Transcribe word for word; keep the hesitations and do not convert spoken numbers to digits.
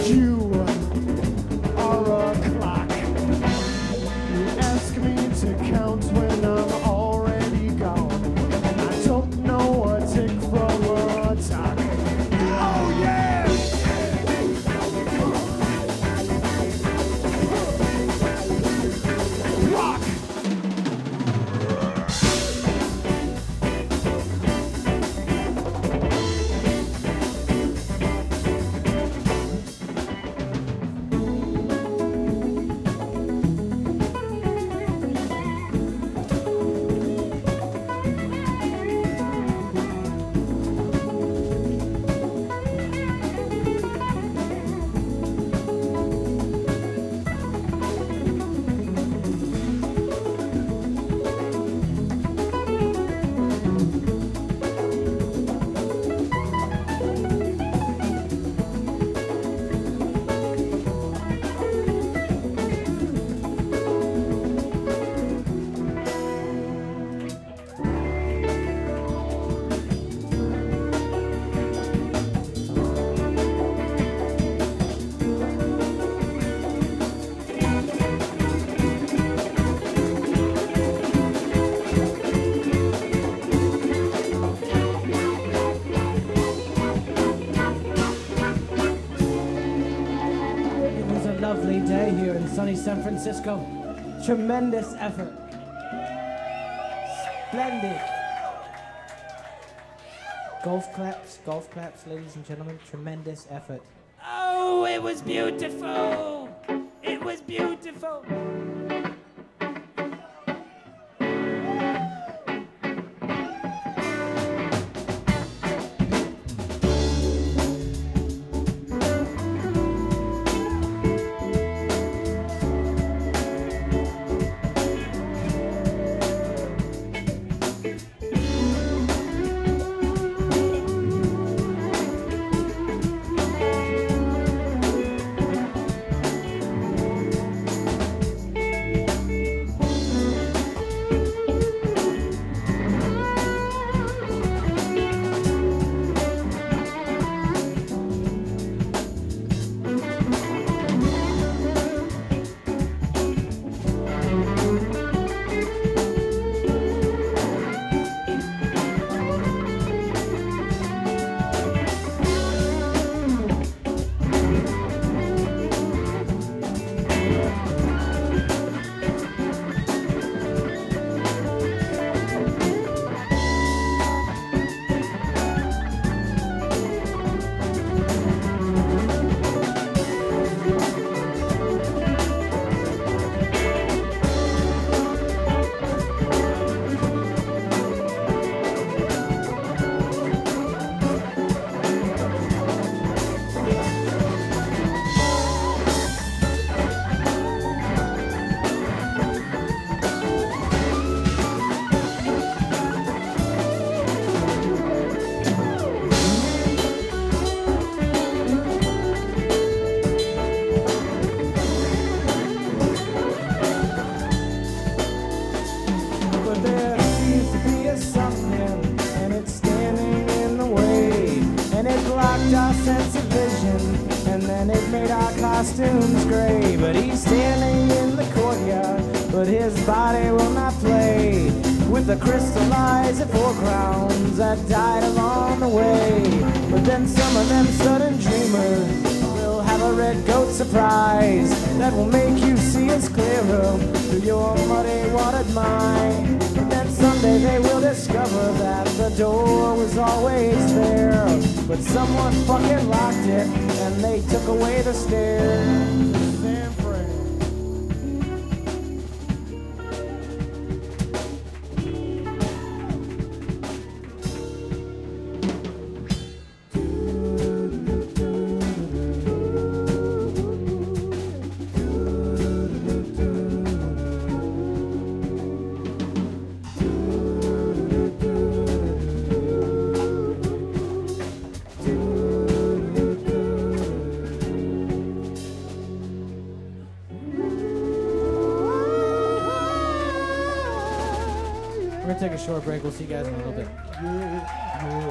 You are a clock. You ask me to count when I'm already gone. I don't know a tick from a talk. Oh yeah! Rock! Lovely day here in sunny San Francisco. Tremendous effort. Splendid. Golf claps, golf claps, ladies and gentlemen. Tremendous effort. Oh, it was beautiful. It was beautiful. Our sense of vision, and then it made our costumes gray. But he's standing in the courtyard, but his body will not play with the crystal eyes of four crowns that died along the way. But then some of them sudden dreamers will have a red goat surprise that will make you see us clearer through your muddy watered mind. But then someday they will discover that the door was always there, but someone fucking locked it, and they took away the stairs. San Fran. We're gonna take a short break. We'll see you guys in a little bit.